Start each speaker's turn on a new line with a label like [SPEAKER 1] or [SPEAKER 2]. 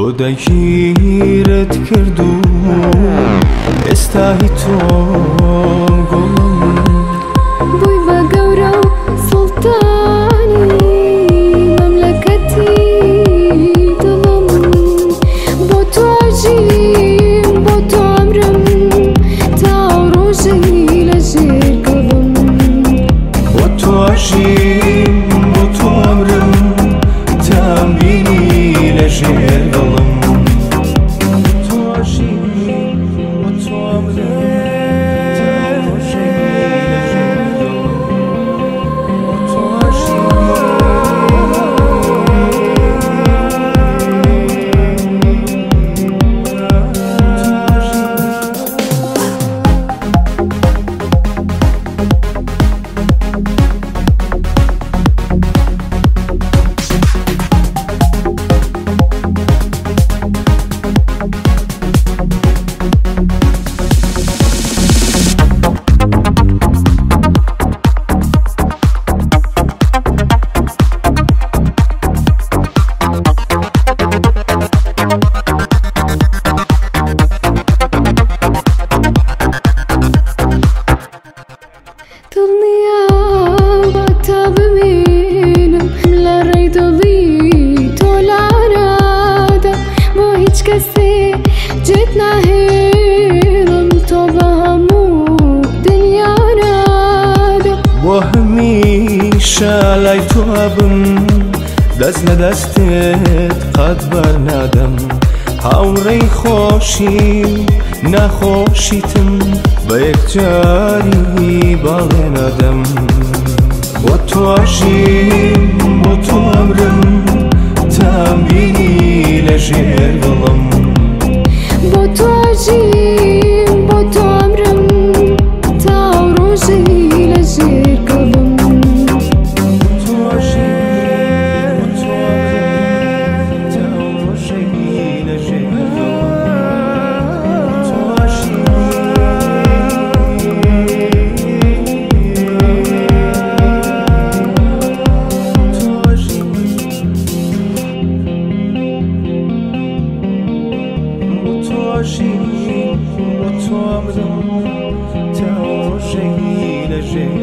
[SPEAKER 1] تۆ دەگیرت کردو ئێستاهی تۆ گوڵم
[SPEAKER 2] بووی بە گەورە و سوڵتانی مەملەکەتی دڵم بۆ تۆ ئەژیم بۆ تۆ ئەمرم تا ڕۆژەی لەژێر گەڵم
[SPEAKER 1] بۆ تۆ ئەژیم بۆ تۆ ئەمرم تا بینی لەژێر گەڵم تۆ ئەژیم بۆ تۆ ئەمرم
[SPEAKER 2] دڵنیا بە تا ببینم لە ڕێی دڵی تۆ لانادا بۆ هیچ کەسێ جێت ناهێڵم تۆ بە هەموو دنیا نادا
[SPEAKER 1] بۆ هەمیشە لای تۆ بم دەست لە دەستێت قەت بەرنادەم هاوڕێی خۆشی ناخۆشیتم بە یەکجاری باڵێنەدەم بۆ تۆ ئەژیم بۆ تۆ ئەمرم تا بینی لەژێر گەڵم
[SPEAKER 2] بۆ تۆ ئەژیم بۆ تۆ ئەمرم تا ڕۆژەی لەژێر گەڵم
[SPEAKER 1] تۆ ئەژیم بۆ تۆ ئەمرم تا ڕۆژەی لەژێر گەڵم تۆ ئەژیم بۆ تۆ ئەمرم تا ڕۆژەی لەژێر